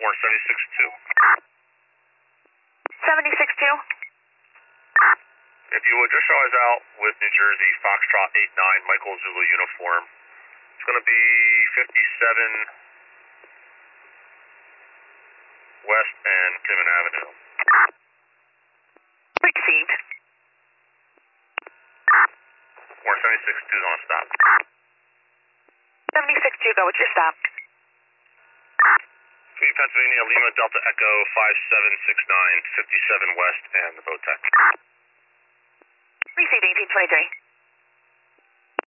War 76-2. 76-2. If you would just show us out with New Jersey, Foxtrot 89, Michael Zulu uniform. It's going to be 57 West and Timmon Avenue. Received. War 76-2 is on a stop. 76-2, go with your stop. Sweet Pennsylvania, Lima Delta Echo 5769, 57 West and the boat tech. Received 1823.